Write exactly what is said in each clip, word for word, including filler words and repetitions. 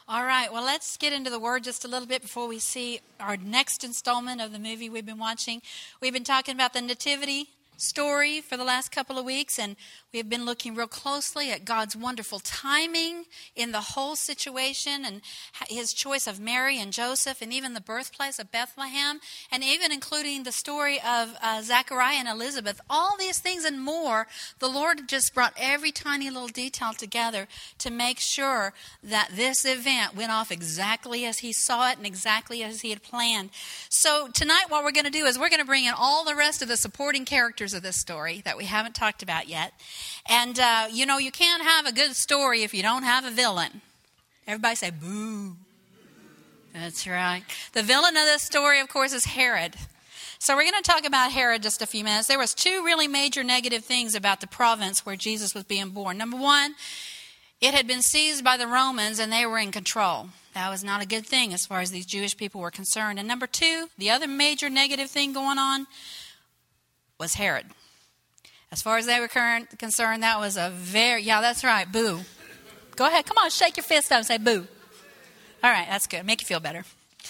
All right, well, let's get into the Word just a little bit before we see our next installment of the movie we've been watching. We've been talking about the Nativity story for the last couple of weeks, and we've been looking real closely at God's wonderful timing in the whole situation and his choice of Mary and Joseph and even the birthplace of Bethlehem, and even including the story of uh, Zachariah and Elizabeth. All these things and more, the Lord just brought every tiny little detail together to make sure that this event went off exactly as he saw it and exactly as he had planned. So tonight what we're going to do is we're going to bring in all the rest of the supporting characters of this story that we haven't talked about yet. And, uh, you know, you can't have a good story if you don't have a villain. Everybody say, boo. That's right. The villain of this story, of course, is Herod. So we're going to talk about Herod just a few minutes. There was two really major negative things about the province where Jesus was being born. Number one, it had been seized by the Romans and they were in control. That was not a good thing as far as these Jewish people were concerned. And number two, the other major negative thing going on was Herod. As far as they were concerned, that was a very, yeah, that's right, boo. Go ahead, come on, shake your fist out and say boo. All right, that's good, make you feel better.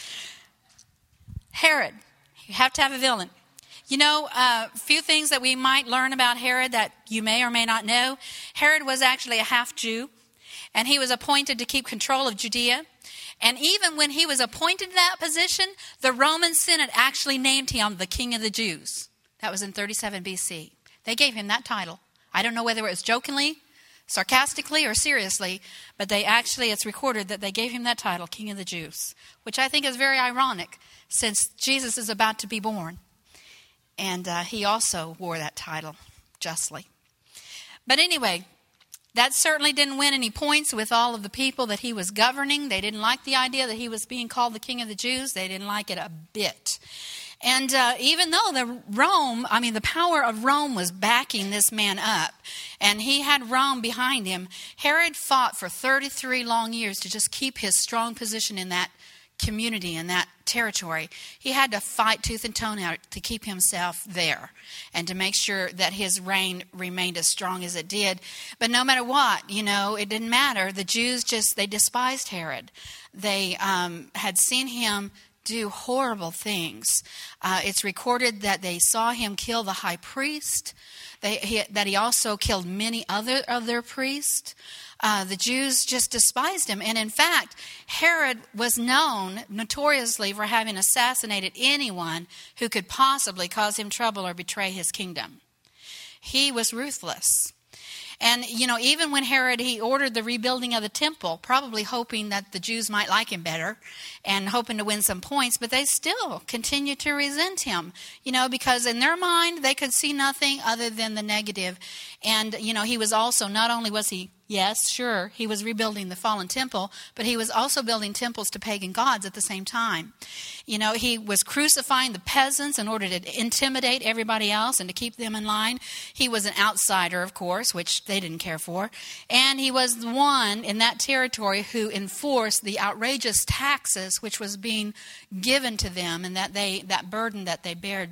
Herod, you have to have a villain. You know, a uh, few things that we might learn about Herod that you may or may not know. Herod was actually a half-Jew, and he was appointed to keep control of Judea. And even when he was appointed to that position, the Roman Senate actually named him the King of the Jews. That was in thirty-seven B C. They gave him that title. I don't know whether it was jokingly, sarcastically, or seriously, but they actually, it's recorded that they gave him that title, King of the Jews, which I think is very ironic since Jesus is about to be born. And uh, he also wore that title justly. But anyway, that certainly didn't win any points with all of the people that he was governing. They didn't like the idea that he was being called the King of the Jews. They didn't like it a bit. And uh, even though the Rome, I mean, the power of Rome was backing this man up, and he had Rome behind him, Herod fought for thirty-three long years to just keep his strong position in that community, in that territory. He had to fight tooth and toe to keep himself there and to make sure that his reign remained as strong as it did. But no matter what, you know, it didn't matter. The Jews just, they despised Herod. They um, had seen him do horrible things. Uh, it's recorded that they saw him kill the high priest, they, he, that he also killed many other of their priests. Uh, the Jews just despised him. And in fact, Herod was known notoriously for having assassinated anyone who could possibly cause him trouble or betray his kingdom. He was ruthless. And, you know, even when Herod, he ordered the rebuilding of the temple, probably hoping that the Jews might like him better and hoping to win some points, but they still continued to resent him, you know, because in their mind, they could see nothing other than the negative. And, you know, he was also, not only was he, yes, sure, he was rebuilding the fallen temple, but he was also building temples to pagan gods at the same time. You know, he was crucifying the peasants in order to intimidate everybody else and to keep them in line. He was an outsider, of course, which they didn't care for. And he was the one in that territory who enforced the outrageous taxes which was being given to them and that they that burden that they bared.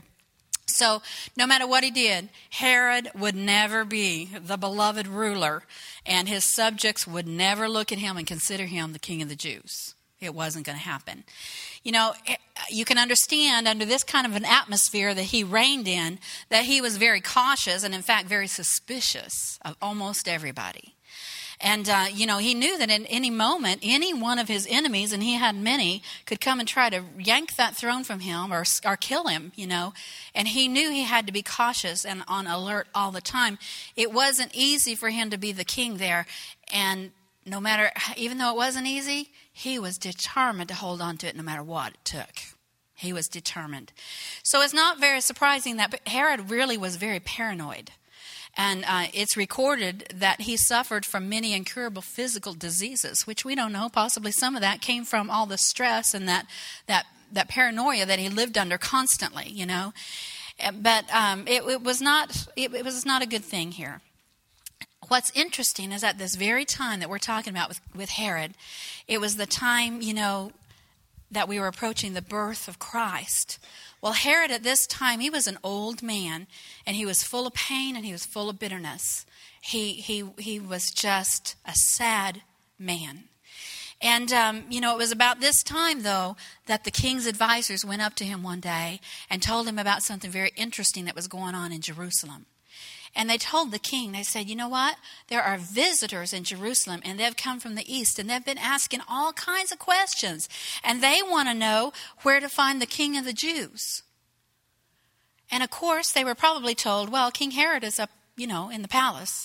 So no matter what he did, Herod would never be the beloved ruler, and his subjects would never look at him and consider him the King of the Jews. It wasn't going to happen. You know, you can understand under this kind of an atmosphere that he reigned in, that he was very cautious and in fact very suspicious of almost everybody. And, uh, you know, he knew that in any moment, any one of his enemies, and he had many, could come and try to yank that throne from him or, or kill him, you know. And he knew he had to be cautious and on alert all the time. It wasn't easy for him to be the king there. And no matter, even though it wasn't easy, he was determined to hold on to it no matter what it took. He was determined. So it's not very surprising that Herod really was very paranoid. And uh, it's recorded that he suffered from many incurable physical diseases, which we don't know. Possibly some of that came from all the stress and that that, that paranoia that he lived under constantly, you know. But um, it, it was not it, it was not a good thing here. What's interesting is at this very time that we're talking about with, with Herod, it was the time, you know, that we were approaching the birth of Christ. Well, Herod at this time, he was an old man, and he was full of pain and he was full of bitterness. He he he was just a sad man. And, um, you know, it was about this time, though, that the king's advisors went up to him one day and told him about something very interesting that was going on in Jerusalem. And they told the king, they said, you know what? There are visitors in Jerusalem, and they've come from the east, and they've been asking all kinds of questions. And they want to know where to find the king of the Jews. And, of course, they were probably told, well, King Herod is up, you know, in the palace.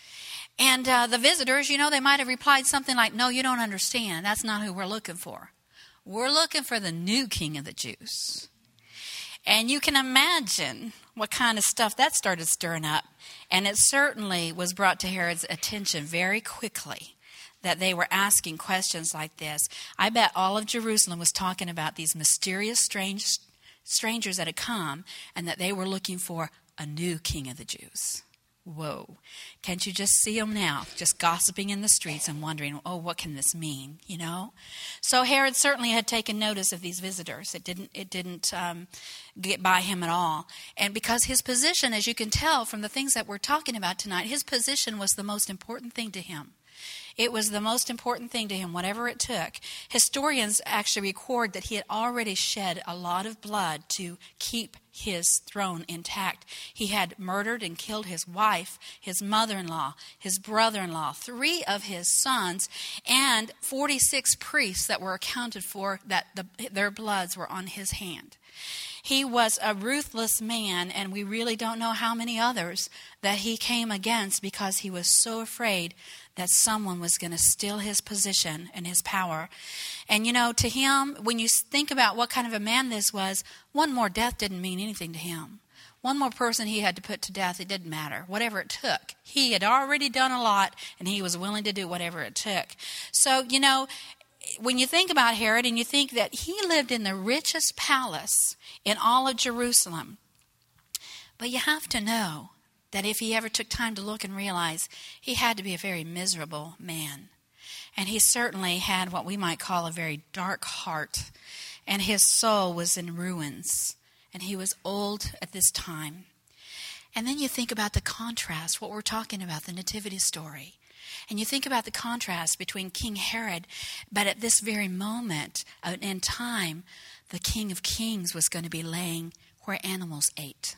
And uh, the visitors, you know, they might have replied something like, no, you don't understand. That's not who we're looking for. We're looking for the new king of the Jews. And you can imagine what kind of stuff that started stirring up. And it certainly was brought to Herod's attention very quickly that they were asking questions like this. I bet all of Jerusalem was talking about these mysterious strange strangers that had come and that they were looking for a new king of the Jews. Whoa. Can't you just see them now, just gossiping in the streets and wondering, oh, what can this mean, you know? So Herod certainly had taken notice of these visitors. It didn't it didn't um, get by him at all. And because his position, as you can tell from the things that we're talking about tonight, his position was the most important thing to him. It was the most important thing to him, whatever it took. Historians actually record that he had already shed a lot of blood to keep his throne intact. He had murdered and killed his wife, his mother-in-law, his brother-in-law, three of his sons, and forty-six priests that were accounted for that the, their bloods were on his hand. He was a ruthless man, and we really don't know how many others that he came against because he was so afraid that someone was going to steal his position and his power. And, you know, to him, when you think about what kind of a man this was, one more death didn't mean anything to him. One more person he had to put to death, it didn't matter. Whatever it took. He had already done a lot, and he was willing to do whatever it took. So, you know, when you think about Herod and you think that he lived in the richest palace in all of Jerusalem, but you have to know that if he ever took time to look and realize, he had to be a very miserable man. And he certainly had what we might call a very dark heart. And his soul was in ruins. And he was old at this time. And then you think about the contrast, what we're talking about, the nativity story. And you think about the contrast between King Herod, but at this very moment in time, the King of Kings was going to be laying where animals ate.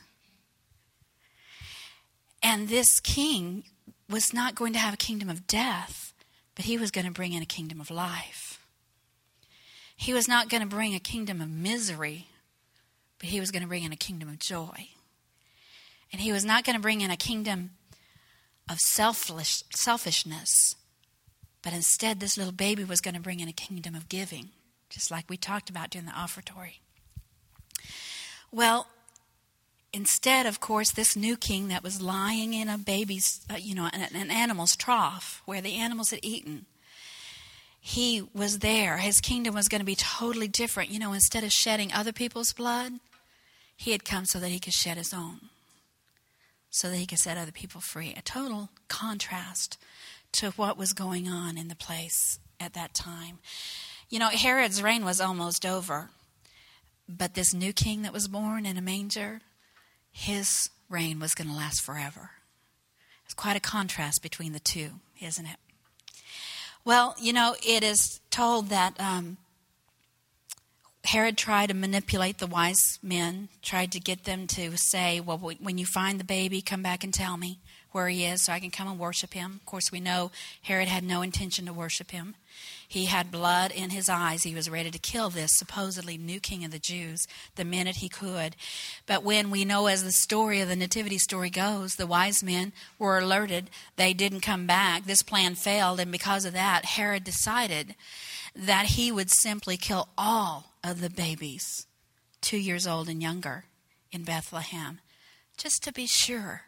And this king was not going to have a kingdom of death, but he was going to bring in a kingdom of life. He was not going to bring a kingdom of misery, but he was going to bring in a kingdom of joy. And he was not going to bring in a kingdom of selfish, selfishness, but instead this little baby was going to bring in a kingdom of giving, just like we talked about during the offertory. Well, instead, of course, this new king that was lying in a baby's, uh, you know, an, an animal's trough where the animals had eaten, he was there. His kingdom was going to be totally different. You know, instead of shedding other people's blood, he had come so that he could shed his own, so that he could set other people free. A total contrast to what was going on in the place at that time. You know, Herod's reign was almost over, but this new king that was born in a manger, his reign was going to last forever. It's quite a contrast between the two, isn't it? Well, you know, it is told that um, Herod tried to manipulate the wise men, tried to get them to say, well, when you find the baby, come back and tell me where he is so I can come and worship him. Of course, we know Herod had no intention to worship him. He had blood in his eyes. He was ready to kill this supposedly new king of the Jews the minute he could. But when we know, as the story of the nativity story goes, the wise men were alerted. They didn't come back. This plan failed, and because of that, Herod decided that he would simply kill all of the babies two years old and younger in Bethlehem, just to be sure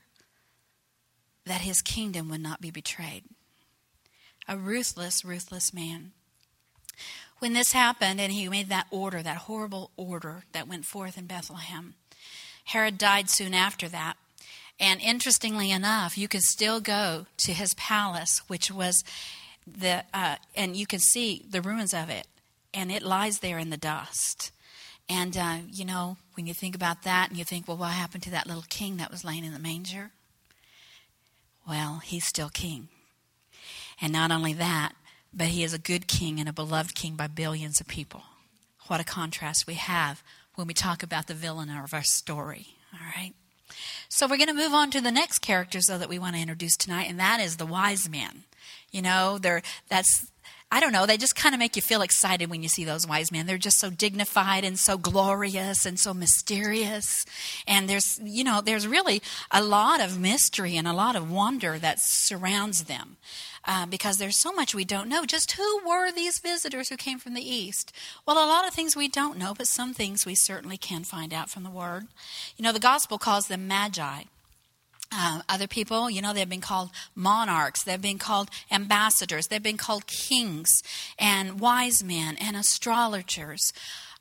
that his kingdom would not be betrayed. A ruthless, ruthless man. When this happened and he made that order, that horrible order that went forth in Bethlehem, Herod died soon after that. And interestingly enough, you can still go to his palace, which was the, uh, and you can see the ruins of it, and it lies there in the dust. And, uh, you know, when you think about that and you think, well, what happened to that little king that was laying in the manger? Well, he's still king. And not only that, but he is a good king and a beloved king by billions of people. What a contrast we have when we talk about the villain of our story. All right. So we're going to move on to the next characters, though, that we want to introduce tonight, and that is the wise men. You know, they're that's I don't know, they just kind of make you feel excited when you see those wise men. They're just so dignified and so glorious and so mysterious. And there's, you know, there's really a lot of mystery and a lot of wonder that surrounds them. Uh, because there's so much we don't know. Just who were these visitors who came from the east? Well, a lot of things we don't know, but some things we certainly can find out from the Word. You know, the gospel calls them magi. Uh, other people, you know, they've been called monarchs. They've been called ambassadors. They've been called kings and wise men and astrologers.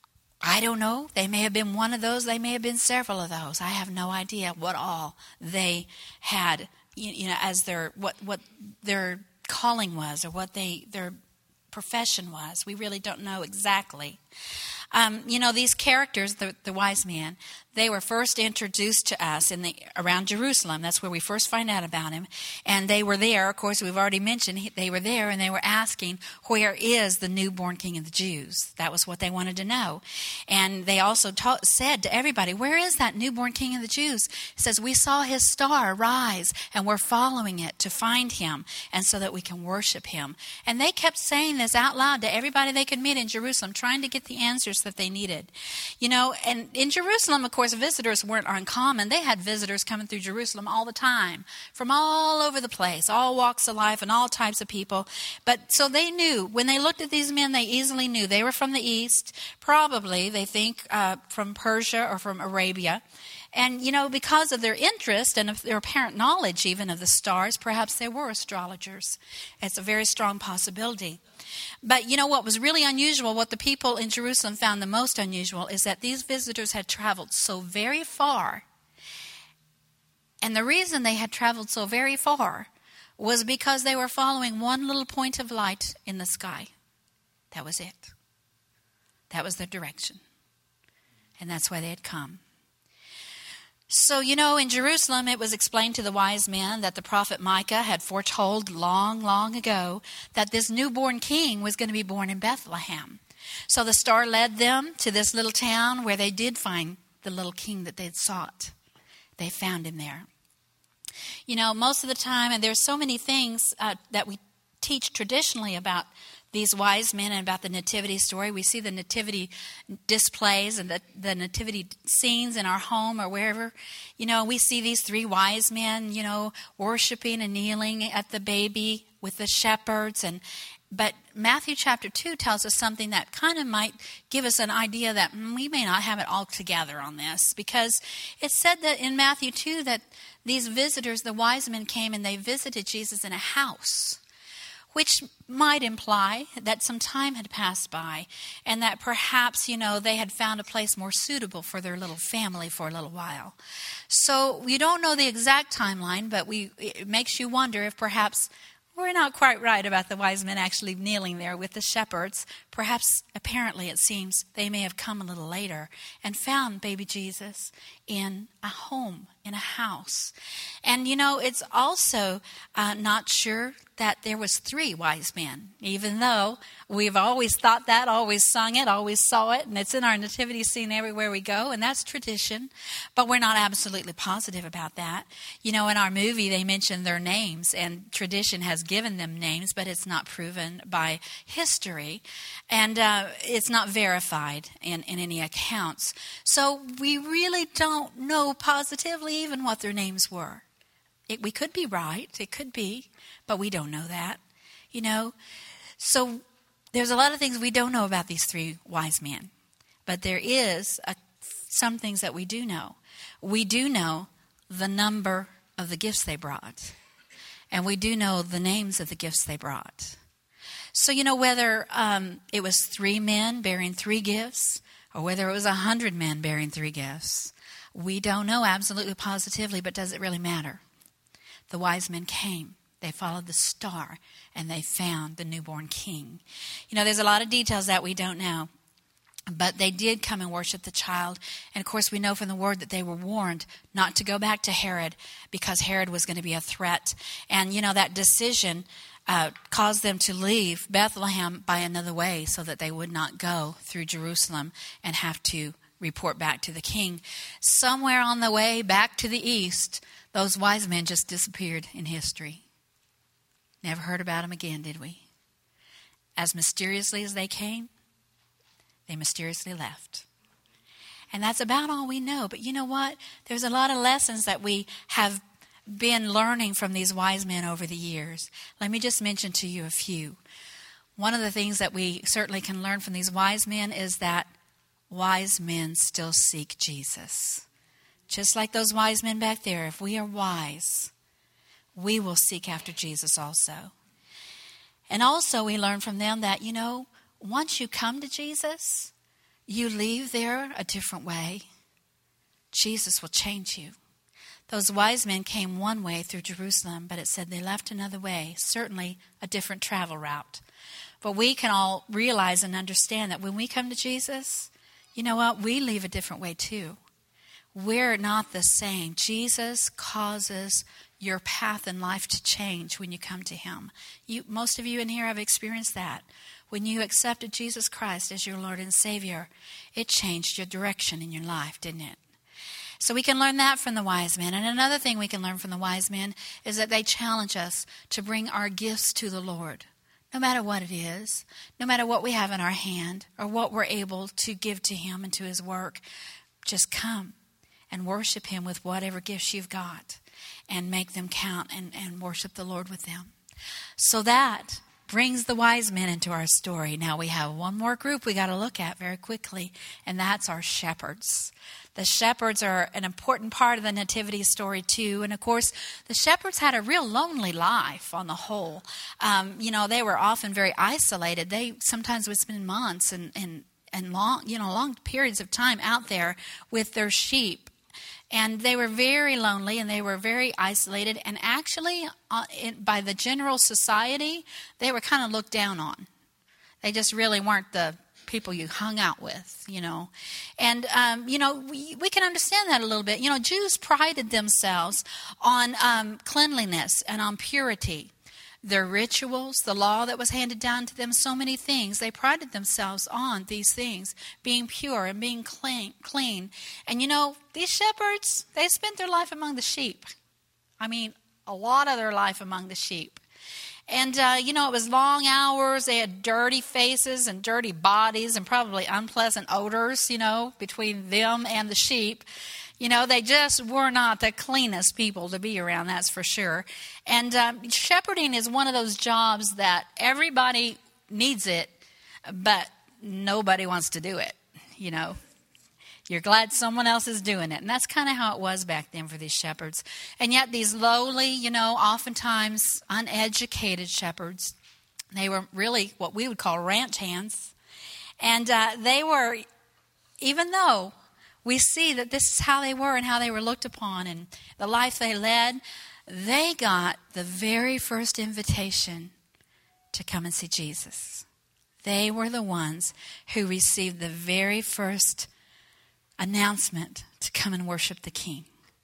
I don't know. They may have been one of those. They may have been several of those. I have no idea what all they had, you, you know, as their what what their calling was or what they their profession was. We really don't know exactly. Um, you know, these characters, the, the wise men, they were first introduced to us in the around Jerusalem. That's where we first find out about him. And they were there. Of course, we've already mentioned they were there, and they were asking, where is the newborn king of the Jews? That was what they wanted to know. And they also ta- said to everybody, where is that newborn king of the Jews? It says, we saw his star rise, and we're following it to find him, and so that we can worship him. And they kept saying this out loud to everybody they could meet in Jerusalem, trying to get the answers that they needed. You know, and in Jerusalem, of course, visitors weren't uncommon. They had visitors coming through Jerusalem all the time, from all over the place, all walks of life and all types of people. But so they knew, when they looked at these men, they easily knew they were from the east, probably, they think, uh, from Persia or from Arabia. And, you know, because of their interest and of their apparent knowledge even of the stars, perhaps they were astrologers. It's a very strong possibility. But, you know, what was really unusual, what the people in Jerusalem found the most unusual, is that these visitors had traveled so very far. And the reason they had traveled so very far was because they were following one little point of light in the sky. That was it. That was their direction. And that's why they had come. So, you know, in Jerusalem, it was explained to the wise men that the prophet Micah had foretold long, long ago that this newborn king was going to be born in Bethlehem. So the star led them to this little town where they did find the little king that they'd sought. They found him there. You know, most of the time, and there's so many things uh, that we teach traditionally about these wise men and about the nativity story. We see the nativity displays and the, the nativity scenes in our home or wherever. You know, we see these three wise men, you know, worshiping and kneeling at the baby with the shepherds. And but Matthew chapter two tells us something that kind of might give us an idea that mm, we may not have it all together on this. Because it said that in Matthew two that these visitors, the wise men, came and they visited Jesus in a house, which might imply that some time had passed by and that perhaps, you know, they had found a place more suitable for their little family for a little while. So we don't know the exact timeline, but we it makes you wonder if perhaps we're not quite right about the wise men actually kneeling there with the shepherds. Perhaps, apparently, it seems they may have come a little later and found baby Jesus in a home, in a house. And, you know, it's also uh, not sure that there was three wise men, even though we've always thought that, always sung it, always saw it, and it's in our nativity scene everywhere we go, and that's tradition. But we're not absolutely positive about that. You know, in our movie, they mention their names, and tradition has given them names, but it's not proven by history, and uh, it's not verified in, in any accounts. So we really don't know positively even what their names were. It, we could be right, it could be, but we don't know that, you know. So there's a lot of things we don't know about these three wise men, but there is a, some things that we do know. We do know the number of the gifts they brought, and we do know the names of the gifts they brought. So, you know, whether um, it was three men bearing three gifts, or whether it was a hundred men bearing three gifts, we don't know absolutely positively, but does it really matter? The wise men came. They followed the star, and they found the newborn king. You know, there's a lot of details that we don't know, but they did come and worship the child. And, of course, we know from the word that they were warned not to go back to Herod because Herod was going to be a threat. And, you know, that decision uh, caused them to leave Bethlehem by another way so that they would not go through Jerusalem and have to report back to the king. Somewhere on the way back to the east, those wise men just disappeared in history. Never heard about them again, did we? As mysteriously as they came, they mysteriously left. And that's about all we know. But you know what? There's a lot of lessons that we have been learning from these wise men over the years. Let me just mention to you a few. One of the things that we certainly can learn from these wise men is that wise men still seek Jesus. Just like those wise men back there, if we are wise, we will seek after Jesus also. And also we learn from them that, you know, once you come to Jesus, you leave there a different way. Jesus will change you. Those wise men came one way through Jerusalem, but it said they left another way, certainly a different travel route. But we can all realize and understand that when we come to Jesus, you know what? We leave a different way too. We're not the same. Jesus causes your path in life to change when you come to him. You, most of you in here have experienced that. When you accepted Jesus Christ as your Lord and Savior, it changed your direction in your life, didn't it? So we can learn that from the wise men. And another thing we can learn from the wise men is that they challenge us to bring our gifts to the Lord. No matter what it is, no matter what we have in our hand or what we're able to give to him and to his work, just come and worship him with whatever gifts you've got and make them count and, and worship the Lord with them. So that brings the wise men into our story. Now we have one more group we got to look at very quickly, and that's our shepherds. The shepherds are an important part of the nativity story too. And of course, the shepherds had a real lonely life on the whole. Um, you know, they were often very isolated. They sometimes would spend months and, and, and long, you know, long periods of time out there with their sheep. And they were very lonely and they were very isolated. And actually, uh, in, by the general society, they were kind of looked down on. They just really weren't the people you hung out with, you know. And, um, you know, we, we can understand that a little bit. You know, Jews prided themselves on um, cleanliness and on purity. Their rituals, the law that was handed down to them, so many things. They prided themselves on these things, being pure and being clean. clean. And, you know, these shepherds, they spent their life among the sheep. I mean, a lot of their life among the sheep. And, uh, you know, it was long hours. They had dirty faces and dirty bodies and probably unpleasant odors, you know, between them and the sheep. You know, they just were not the cleanest people to be around, that's for sure. And um, shepherding is one of those jobs that everybody needs it, but nobody wants to do it, you know. You're glad someone else is doing it. And that's kind of how it was back then for these shepherds. And yet these lowly, you know, oftentimes uneducated shepherds, they were really what we would call ranch hands. And uh, they were, even though we see that this is how they were and how they were looked upon and the life they led, they got the very first invitation to come and see Jesus. They were the ones who received the very first announcement to come and worship the King.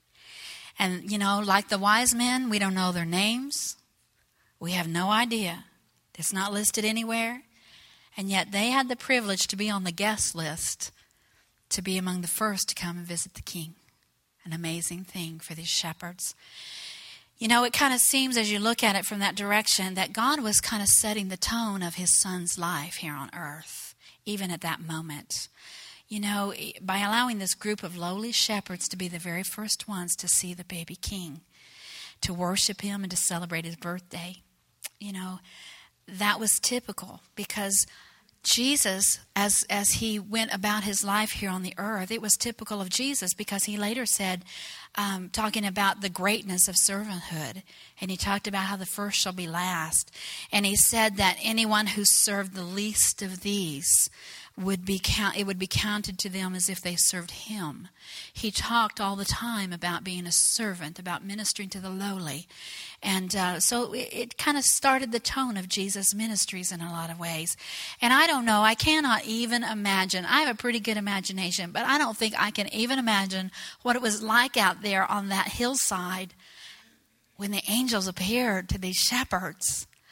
And, you know, like the wise men, we don't know their names. We have no idea. It's not listed anywhere. And yet they had the privilege to be on the guest list, to be among the first to come and visit the King. An amazing thing for these shepherds. You know, it kind of seems as you look at it from that direction that God was kind of setting the tone of his son's life here on earth, even at that moment. You know, by allowing this group of lowly shepherds to be the very first ones to see the baby King, to worship him and to celebrate his birthday, you know, that was typical because Jesus, as as he went about his life here on the earth, it was typical of Jesus because he later said, um, talking about the greatness of servanthood, and he talked about how the first shall be last. And he said that anyone who served the least of these would be count, it would be counted to them as if they served him. He talked all the time about being a servant, about ministering to the lowly. And uh, so it, it kind of started the tone of Jesus' ministries in a lot of ways. And I don't know, I cannot even imagine. I have a pretty good imagination, but I don't think I can even imagine what it was like out there on that hillside when the angels appeared to these shepherds.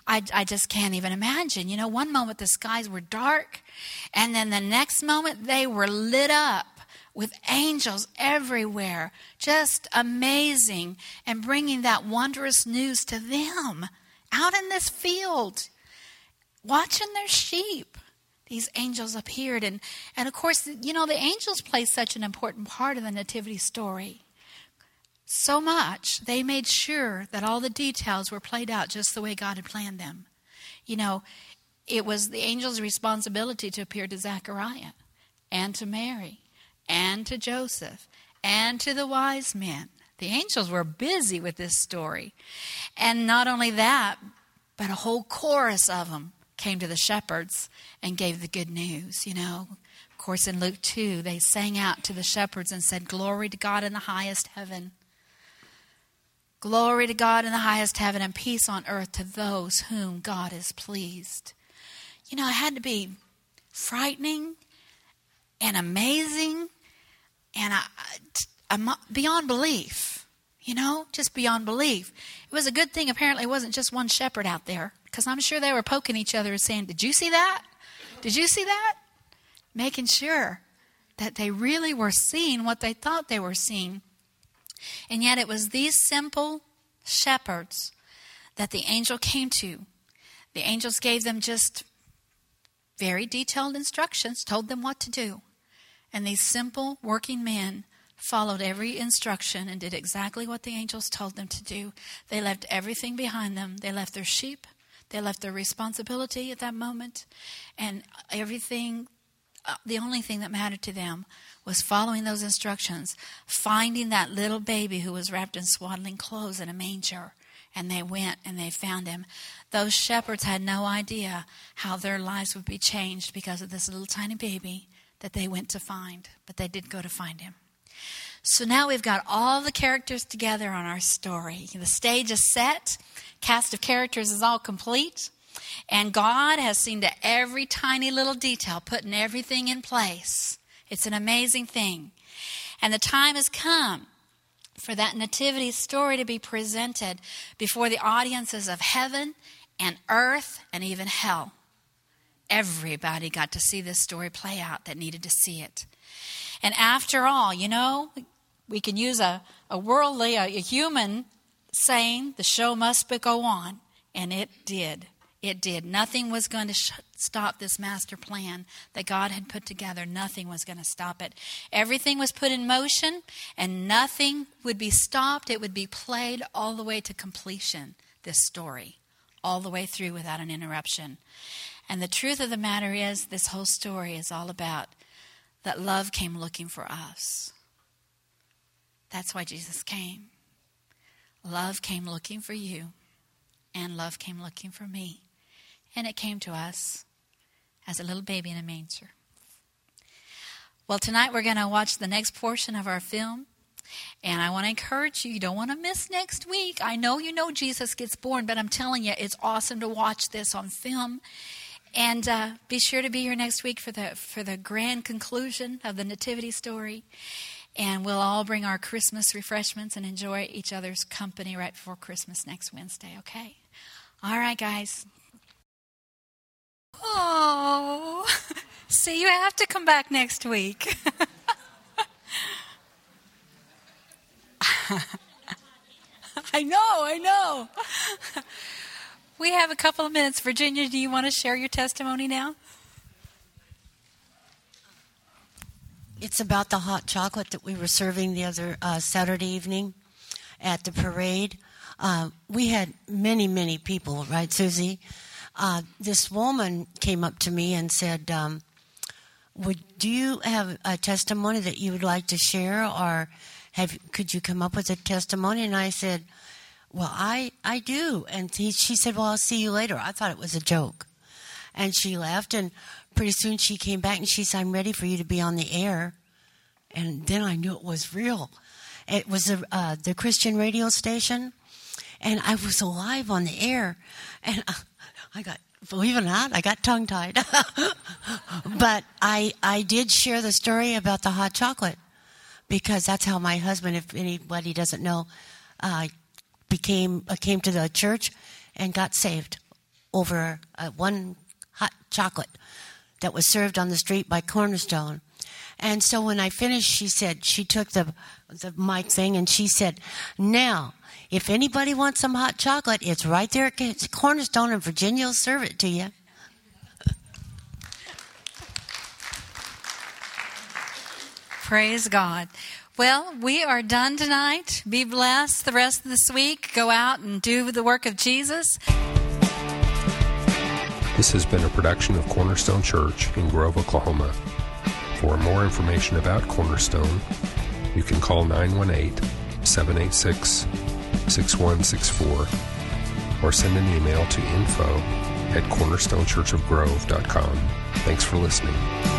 I, I just can't even imagine. You know, one moment the skies were dark, and then the next moment they were lit up with angels everywhere. Just amazing, and bringing that wondrous news to them out in this field, watching their sheep. These angels appeared. And, and of course, you know, the angels play such an important part of the nativity story. So much, they made sure that all the details were played out just the way God had planned them. You know, it was the angel's responsibility to appear to Zechariah and to Mary and to Joseph and to the wise men. The angels were busy with this story. And not only that, but a whole chorus of them came to the shepherds and gave the good news, you know. Of course, in Luke two, they sang out to the shepherds and said, "Glory to God in the highest heaven. Glory to God in the highest heaven, and peace on earth to those whom God is pleased." You know, it had to be frightening and amazing and uh, uh, beyond belief. You know, just beyond belief. It was a good thing, apparently, it wasn't just one shepherd out there, because I'm sure they were poking each other and saying, "Did you see that? Did you see that?" Making sure that they really were seeing what they thought they were seeing. And yet it was these simple shepherds that the angel came to. The angels gave them just very detailed instructions, told them what to do. And these simple working men followed every instruction and did exactly what the angels told them to do. They left everything behind them. They left their sheep. They left their responsibility at that moment. And everything, the only thing that mattered to them was following those instructions, finding that little baby who was wrapped in swaddling clothes in a manger. And they went and they found him. Those shepherds had no idea how their lives would be changed because of this little tiny baby that they went to find. But they did go to find him. So now we've got all the characters together on our story. The stage is set. Cast of characters is all complete. And God has seen to every tiny little detail, putting everything in place. It's an amazing thing. And the time has come for that nativity story to be presented before the audiences of heaven and earth and even hell. Everybody got to see this story play out that needed to see it. And after all, you know, we can use a, a worldly, a, a human saying, the show must go on. And it did. It did. Nothing was going to sh- stop this master plan that God had put together. Nothing was going to stop it. Everything was put in motion, and nothing would be stopped. It would be played all the way to completion, this story, all the way through without an interruption. And the truth of the matter is, this whole story is all about that love came looking for us. That's why Jesus came. Love came looking for you, and love came looking for me. And it came to us as a little baby in a manger. Well, tonight we're going to watch the next portion of our film. And I want to encourage you, you don't want to miss next week. I know you know Jesus gets born, but I'm telling you, it's awesome to watch this on film. And uh, be sure to be here next week for the for the grand conclusion of the nativity story. And we'll all bring our Christmas refreshments and enjoy each other's company right before Christmas next Wednesday, okay? All right, guys. Oh, see, you have to come back next week. I know, I know. We have a couple of minutes. Virginia, do you want to share your testimony now? It's about the hot chocolate that we were serving the other uh, Saturday evening at the parade. Uh, we had many, many people, right, Susie? Uh, this woman came up to me and said, um, "Would do you have a testimony that you would like to share, or have could you come up with a testimony?" And I said, "Well, I, I do." And he, she said, "Well, I'll see you later." I thought it was a joke. And she left, and pretty soon she came back and she said, "I'm ready for you to be on the air." And then I knew it was real. It was a, uh, the Christian radio station, and I was live on the air. And uh, I got, believe it or not, I got tongue-tied. But I I did share the story about the hot chocolate, because that's how my husband, if anybody doesn't know, uh, became uh, came to the church and got saved over uh, one hot chocolate that was served on the street by Cornerstone. And so when I finished, she said, she took the the mic thing and she said, now, if anybody wants some hot chocolate, it's right there at Cornerstone, and Virginia will serve it to you. Praise God. Well, we are done tonight. Be blessed the rest of this week. Go out and do the work of Jesus. This has been a production of Cornerstone Church in Grove, Oklahoma. For more information about Cornerstone, you can call nine one eight, seven eight six, six one six four or send an email to info at cornerstone church of grove dot com. Thanks for listening.